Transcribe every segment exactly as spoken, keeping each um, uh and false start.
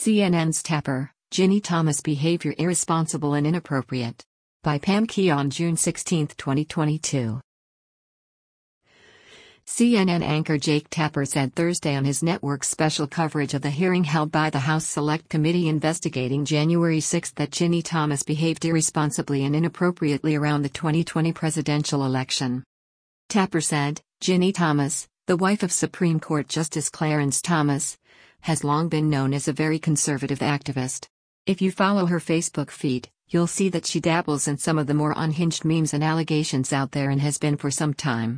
C N N's Tapper, Ginni Thomas behavior irresponsible and inappropriate. By Pam Key on June sixteenth, twenty twenty-two. C N N anchor Jake Tapper said Thursday on his network's special coverage of the hearing held by the House Select Committee investigating January sixth that Ginni Thomas behaved irresponsibly and inappropriately around the twenty twenty presidential election. Tapper said, Ginni Thomas, the wife of Supreme Court Justice Clarence Thomas, has long been known as a very conservative activist. If you follow her Facebook feed, you'll see that she dabbles in some of the more unhinged memes and allegations out there and has been for some time.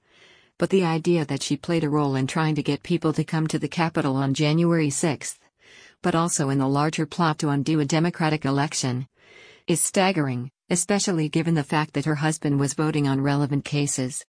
But the idea that she played a role in trying to get people to come to the Capitol on January sixth, but also in the larger plot to undo a Democratic election, is staggering, especially given the fact that her husband was voting on relevant cases.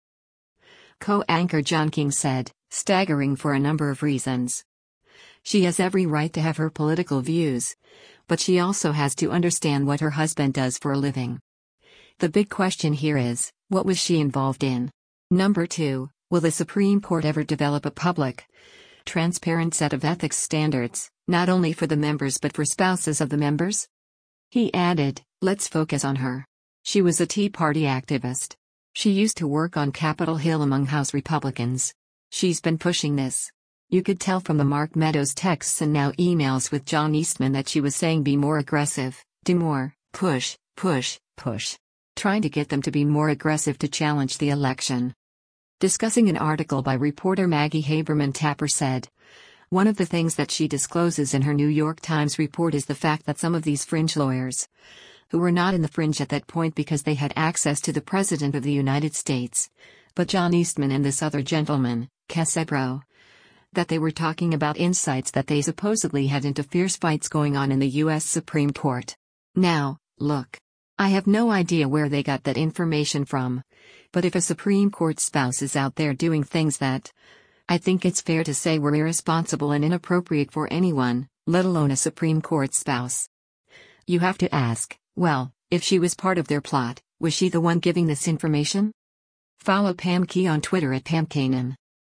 Co-anchor John King said, staggering for a number of reasons. She has every right to have her political views, but she also has to understand what her husband does for a living. The big question here is, what was she involved in? Number two, will the Supreme Court ever develop a public, transparent set of ethics standards, not only for the members but for spouses of the members? He added, let's focus on her. She was a Tea Party activist. She used to work on Capitol Hill among House Republicans. She's been pushing this. You could tell from the Mark Meadows texts and now emails with John Eastman that she was saying be more aggressive, do more, push, push, push. Trying to get them to be more aggressive to challenge the election. Discussing an article by reporter Maggie Haberman, Tapper said, one of the things that she discloses in her New York Times report is the fact that some of these fringe lawyers, who were not in the fringe at that point because they had access to the President of the United States, but John Eastman and this other gentleman, Cassebro, that they were talking about insights that they supposedly had into fierce fights going on in the U S Supreme Court. Now, look. I have no idea where they got that information from, but if a Supreme Court spouse is out there doing things that, I think it's fair to say were irresponsible and inappropriate for anyone, let alone a Supreme Court spouse. You have to ask, well, if she was part of their plot, was she the one giving this information? Follow Pam Key on Twitter at Pam Kanan.